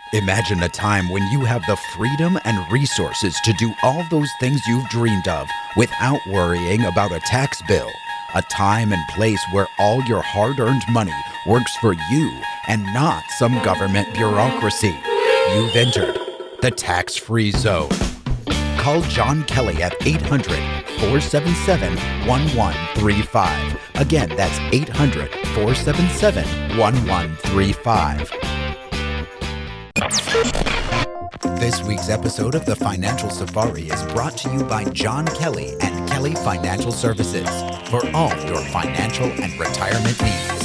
Imagine a time when you have the freedom and resources to do all those things you've dreamed of without worrying about a tax bill. A time and place where all your hard-earned money works for you and not some government bureaucracy. You've entered the tax-free zone. Call John Kelly at 800-477-1135. Again, that's 800-477-1135. This week's episode of The Financial Safari is brought to you by John Kelly and Kelly Financial Services for all your financial and retirement needs.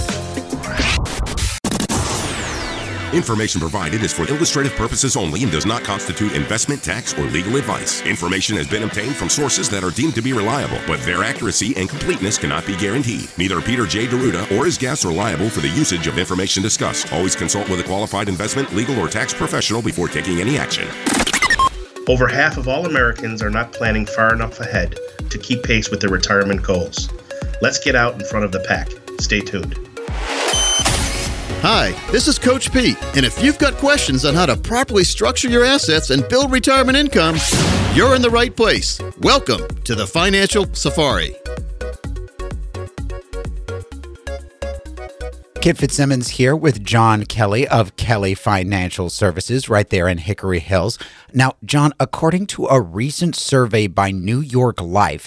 Information provided is for illustrative purposes only and does not constitute investment, tax, or legal advice. Information has been obtained from sources that are deemed to be reliable, but their accuracy and completeness cannot be guaranteed. Neither Peter J. Deruta or his guests are liable for the usage of information discussed. Always consult with a qualified investment, legal, or tax professional before taking any action. Over half of all Americans are not planning far enough ahead to keep pace with their retirement goals. Let's get out in front of the pack. Stay tuned. Hi, this is Coach Pete, and if you've got questions on how to properly structure your assets and build retirement income, you're in the right place. Welcome to the Financial Safari. Kip Fitzsimmons here with John Kelly of Kelly Financial Services right there in Hickory Hills. Now, John, according to a recent survey by New York Life,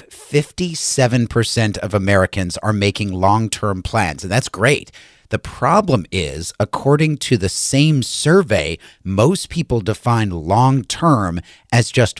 57% of Americans are making long-term plans, and that's great. The problem is, according to the same survey, most people define long-term as just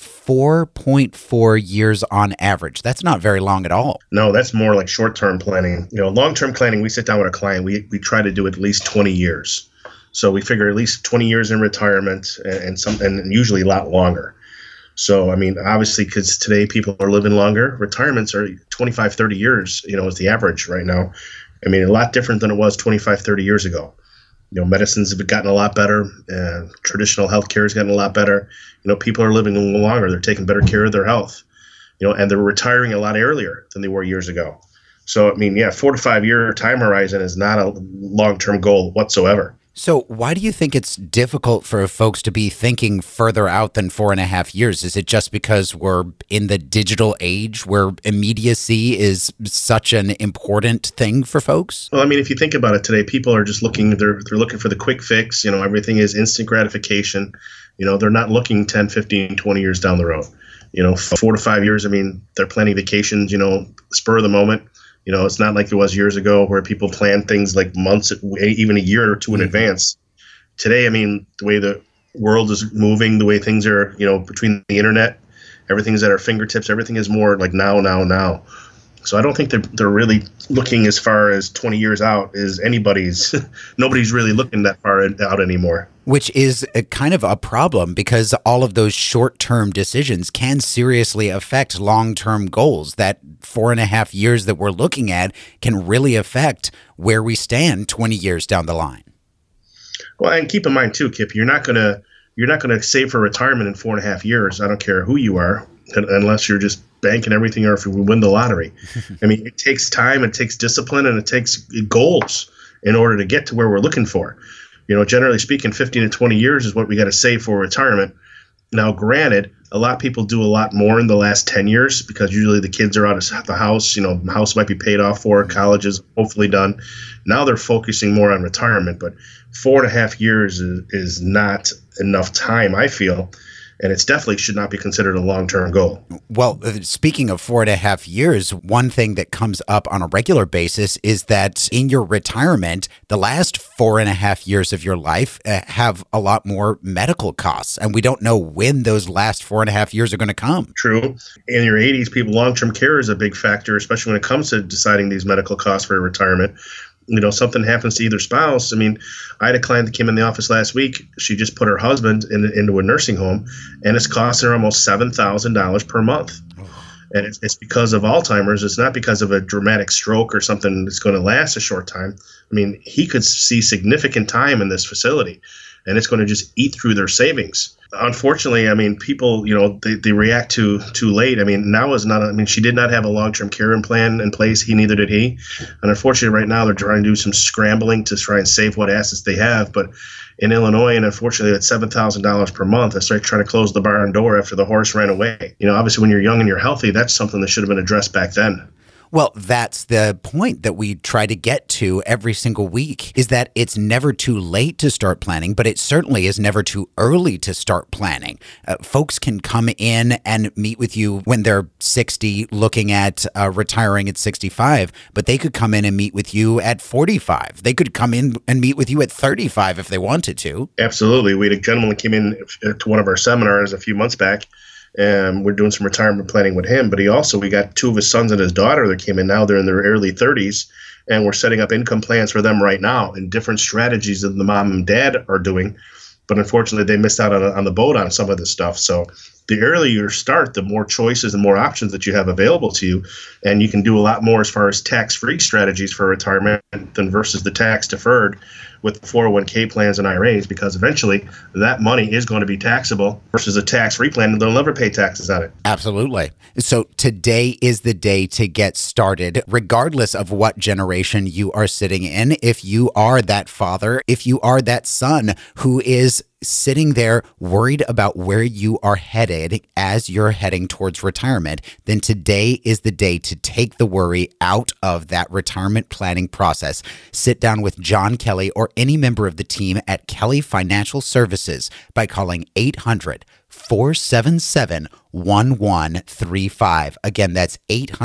4.4 years on average. That's not very long at all. No, that's more like short-term planning. Long-term planning, we sit down with a client, we try to do at least 20 years. So we figure at least 20 years in retirement and usually a lot longer. So, obviously, because today people are living longer, retirements are 25, 30 years, is the average right now. A lot different than it was 25, 30 years ago. Medicines have gotten a lot better. Traditional healthcare has gotten a lot better. People are living a little longer. They're taking better care of their health, and they're retiring a lot earlier than they were years ago. So, 4 to 5 year time horizon is not a long-term goal whatsoever. So why do you think it's difficult for folks to be thinking further out than 4.5 years? Is it just because we're in the digital age where immediacy is such an important thing for folks? Well, if you think about it today, people are just looking, they're looking for the quick fix. Everything is instant gratification. They're not looking 10, 15, 20 years down the road. 4 to 5 years, they're planning vacations, spur of the moment. It's not like it was years ago where people planned things like months, even a year or two in advance. Today, the way the world is moving, the way things are, between the internet, everything's at our fingertips. Everything is more like now. So I don't think they're really looking as far as 20 years out as anybody's. Nobody's really looking that far out anymore. Which is a kind of a problem because all of those short-term decisions can seriously affect long-term goals. That 4.5 years that we're looking at can really affect where we stand 20 years down the line. Well, and keep in mind too, Kip, you're not gonna save for retirement in 4.5 years. I don't care who you are, unless you're just banking everything or if you win the lottery. It takes time, it takes discipline, and it takes goals in order to get to where we're looking for. Generally speaking, 15 to 20 years is what we got to save for retirement. Now, granted, a lot of people do a lot more in the last 10 years because usually the kids are out of the house. The house might be paid off for, college is hopefully done. Now they're focusing more on retirement, but 4.5 years is not enough time, I feel. And it definitely should not be considered a long-term goal. Well, speaking of 4.5 years, one thing that comes up on a regular basis is that in your retirement, the last 4.5 years of your life have a lot more medical costs. And we don't know when those last 4.5 years are going to come. True. In your 80s, long-term care is a big factor, especially when it comes to deciding these medical costs for retirement. Something happens to either spouse. I had a client that came in the office last week. She just put her husband into a nursing home, and it's costing her almost $7,000 per month. And it's because of Alzheimer's. It's not because of a dramatic stroke or something that's going to last a short time. He could see significant time in this facility. and it's going to just eat through their savings. Unfortunately, I mean, people, they react too late. I mean, she did not have a long-term care plan in place. Neither did he. And unfortunately, right now, they're trying to do some scrambling to try and save what assets they have. But in Illinois, and unfortunately, at $7,000 per month, it's like trying to close the barn door after the horse ran away. Obviously, when you're young and you're healthy, that's something that should have been addressed back then. Well, that's the point that we try to get to every single week, is that it's never too late to start planning, but it certainly is never too early to start planning. Folks can come in and meet with you when they're 60, looking at retiring at 65, but they could come in and meet with you at 45. They could come in and meet with you at 35 if they wanted to. Absolutely. We had a gentleman that came in to one of our seminars a few months back. We're doing some retirement planning with him, but we got 2 of his sons and his daughter that came in now. They're in their early 30s, and we're setting up income plans for them right now and different strategies that the mom and dad are doing. But unfortunately, they missed out on the boat on some of this stuff. So the earlier you start, the more choices and more options that you have available to you. And you can do a lot more as far as tax-free strategies for retirement than versus the tax-deferred with 401k plans and IRAs, because eventually that money is going to be taxable versus a tax-free plan, and they'll never pay taxes on it. Absolutely. So today is the day to get started, regardless of what generation you are sitting in. If you are that father, if you are that son who is sitting there worried about where you are headed as you're heading towards retirement, then today is the day to take the worry out of that retirement planning process. Sit down with John Kelly or any member of the team at Kelly Financial Services by calling 800-477-1135. Again, that's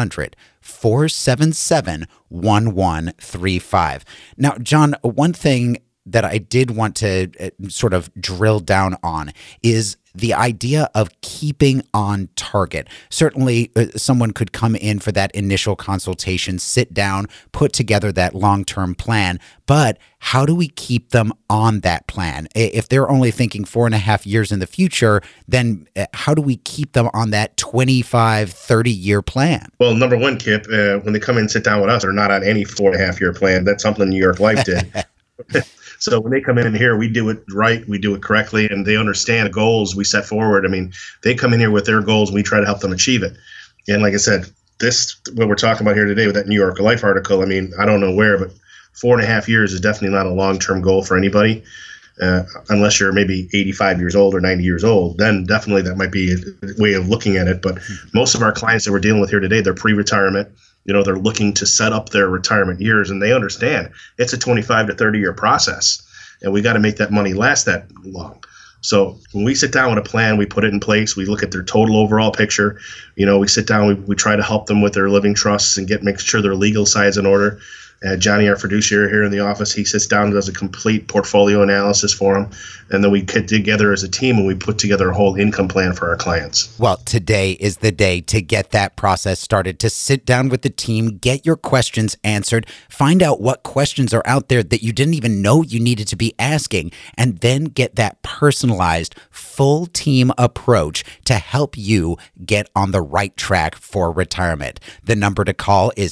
800-477-1135. Now, John, one thing that I did want to sort of drill down on is the idea of keeping on target. Certainly, someone could come in for that initial consultation, sit down, put together that long-term plan, but how do we keep them on that plan? If they're only thinking 4.5 years in the future, then how do we keep them on that 25, 30-year plan? Well, number one, Kip, when they come in and sit down with us, they're not on any 4.5-year plan. That's something New York Life did. So when they come in here, we do it right, we do it correctly, and they understand the goals we set forward. I mean, they come in here with their goals, and we try to help them achieve it. And like I said, what we're talking about here today with that New York Life article, I mean, I don't know where, but 4.5 years is definitely not a long-term goal for anybody, unless you're maybe 85 years old or 90 years old. Then definitely that might be a way of looking at it. But most of our clients that we're dealing with here today, they're pre-retirement. They're looking to set up their retirement years, and they understand it's a 25 to 30-year process, and we got to make that money last that long. So when we sit down with a plan, we put it in place. We look at their total overall picture. We sit down, we try to help them with their living trusts and make sure their legal side's in order. Johnny, our fiduciary here in the office, he sits down and does a complete portfolio analysis for them. And then we get together as a team and we put together a whole income plan for our clients. Well, today is the day to get that process started, to sit down with the team, get your questions answered, find out what questions are out there that you didn't even know you needed to be asking, and then get that personalized, full team approach to help you get on the right track for retirement. The number to call is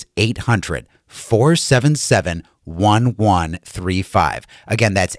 800-477-1135. Again, that's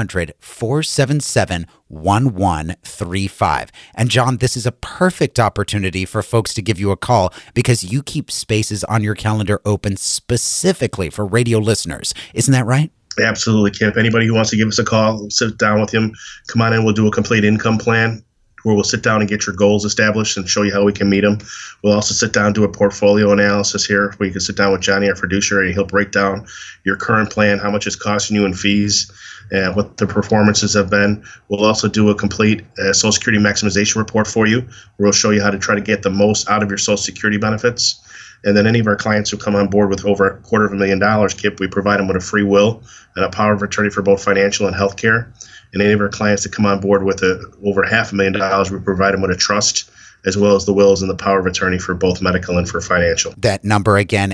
800-477-1135. And John, this is a perfect opportunity for folks to give you a call because you keep spaces on your calendar open specifically for radio listeners. Isn't that right? Absolutely, Kip. Anybody who wants to give us a call, sit down with him, come on in, we'll do a complete income plan where we'll sit down and get your goals established and show you how we can meet them. We'll also sit down and do a portfolio analysis here where you can sit down with Johnny, our fiduciary, and he'll break down your current plan, how much it's costing you in fees, and what the performances have been. We'll also do a complete Social Security maximization report for you where we'll show you how to try to get the most out of your Social Security benefits. And then any of our clients who come on board with over $250,000, Kip, we provide them with a free will and a power of attorney for both financial and healthcare. And any of our clients that come on board with over $500,000, we provide them with a trust as well as the wills and the power of attorney for both medical and for financial. That number again,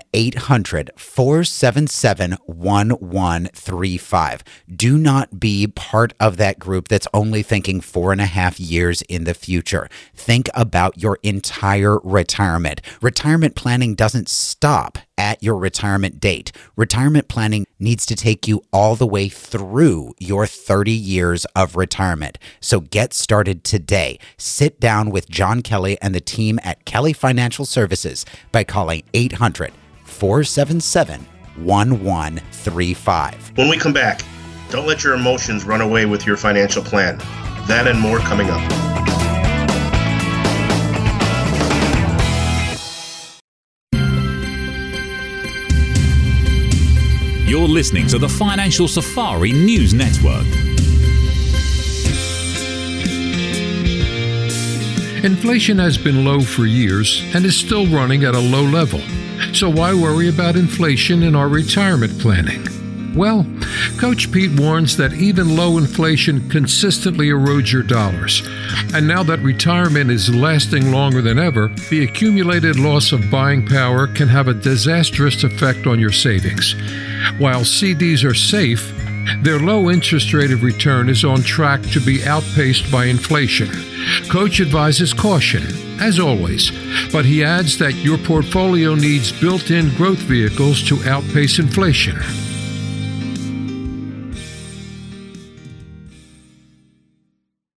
800-477-1135. Do not be part of that group that's only thinking 4.5 years in the future. Think about your entire retirement. Retirement planning doesn't stop at your retirement date. Retirement planning needs to take you all the way through your 30 years of retirement. So get started today. Sit down with John Kelly and the team at Kelly Financial Services by calling 800-477-1135. When we come back, don't let your emotions run away with your financial plan. That and more coming up. You're listening to the Financial Safari News Network. Inflation has been low for years and is still running at a low level. So why worry about inflation in our retirement planning? Well, Coach Pete warns that even low inflation consistently erodes your dollars. And now that retirement is lasting longer than ever, the accumulated loss of buying power can have a disastrous effect on your savings. While CDs are safe, their low interest rate of return is on track to be outpaced by inflation. Coach advises caution, as always, but he adds that your portfolio needs built-in growth vehicles to outpace inflation.